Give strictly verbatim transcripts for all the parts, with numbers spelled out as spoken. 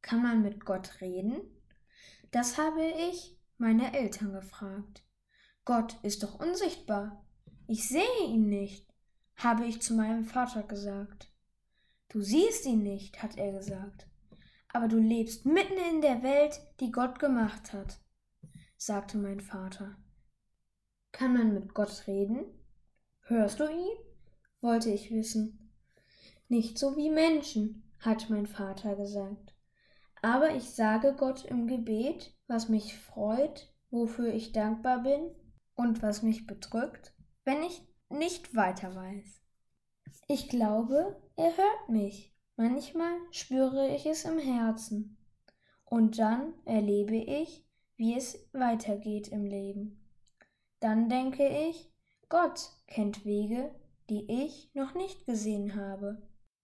Kann man mit Gott reden? Das habe ich meine Eltern gefragt. Gott ist doch unsichtbar. Ich sehe ihn nicht, habe ich zu meinem Vater gesagt. Du siehst ihn nicht, hat er gesagt, aber du lebst mitten in der Welt, die Gott gemacht hat, sagte mein Vater. Kann man mit Gott reden? Hörst du ihn? Wollte ich wissen. Nicht so wie Menschen, hat mein Vater gesagt. Aber ich sage Gott im Gebet, was mich freut, wofür ich dankbar bin und was mich bedrückt, wenn ich nicht weiter weiß. Ich glaube, er hört mich. Manchmal spüre ich es im Herzen. Und dann erlebe ich, wie es weitergeht im Leben. Dann denke ich, Gott kennt Wege, die ich noch nicht gesehen habe.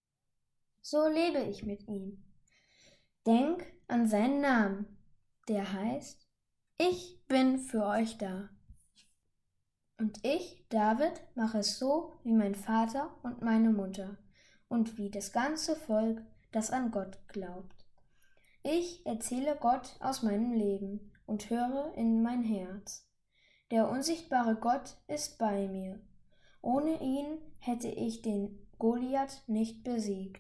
So lebe ich mit ihm. Denk an seinen Namen, der heißt, ich bin für euch da. Und ich, David, mache es so wie mein Vater und meine Mutter und wie das ganze Volk, das an Gott glaubt. Ich erzähle Gott aus meinem Leben und höre in mein Herz. Der unsichtbare Gott ist bei mir. Ohne ihn hätte ich den Goliath nicht besiegt.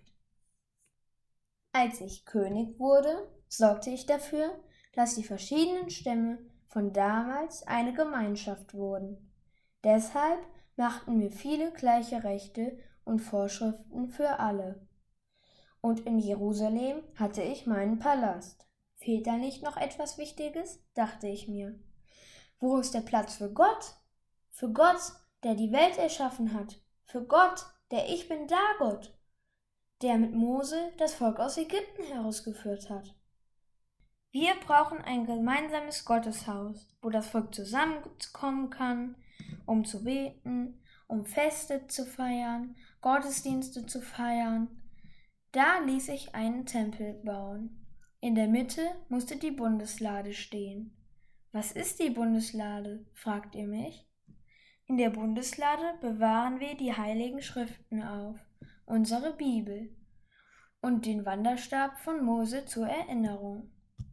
Als ich König wurde, sorgte ich dafür, dass die verschiedenen Stämme von damals eine Gemeinschaft wurden. Deshalb machten wir viele gleiche Rechte und Vorschriften für alle. Und in Jerusalem hatte ich meinen Palast. Fehlt da nicht noch etwas Wichtiges? Dachte ich mir. Wo ist der Platz für Gott? Für Gott, der die Welt erschaffen hat. Für Gott, der Ich bin da Gott, der mit Mose das Volk aus Ägypten herausgeführt hat. Wir brauchen ein gemeinsames Gotteshaus, wo das Volk zusammenkommen kann, um zu beten, um Feste zu feiern, Gottesdienste zu feiern. Da ließ ich einen Tempel bauen. In der Mitte musste die Bundeslade stehen. Was ist die Bundeslade, fragt ihr mich? In der Bundeslade bewahren wir die heiligen Schriften auf, unsere Bibel und den Wanderstab von Mose zur Erinnerung.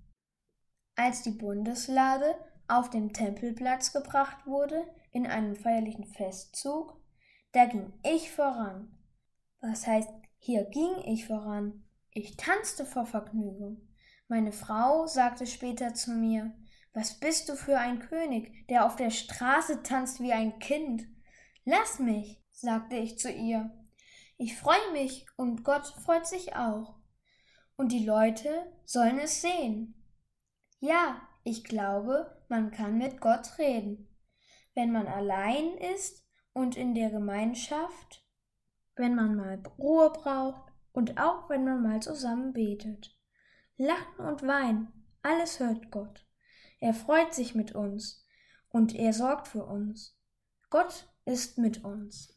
Als die Bundeslade auf dem Tempelplatz gebracht wurde, in einem feierlichen Festzug, da ging ich voran. Was heißt, hier ging ich voran? Ich tanzte vor Vergnügen. Meine Frau sagte später zu mir, was bist du für ein König, der auf der Straße tanzt wie ein Kind? Lass mich, sagte ich zu ihr. Ich freue mich und Gott freut sich auch. Und die Leute sollen es sehen. Ja, ich glaube, man kann mit Gott reden, wenn man allein ist und in der Gemeinschaft, wenn man mal Ruhe braucht und auch wenn man mal zusammen betet. Lachen und weinen, alles hört Gott. Er freut sich mit uns und er sorgt für uns. Gott ist mit uns.